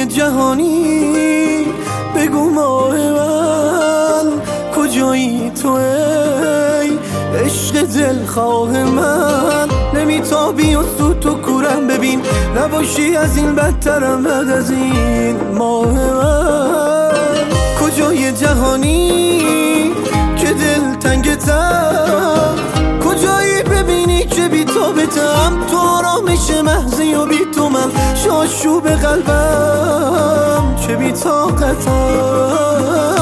جهانی بگو ماه من کجایی تو ای عشق دلخواه من نمیتابی و سود تو کورم ببین نباشی از این بدترم بعد از این ماه من کجای جهانی که دل تنگتم کجایی ببینی که بی تو بتم تو آرامش محضی و بی تو من شاشوب قلبم چه بی طاقتم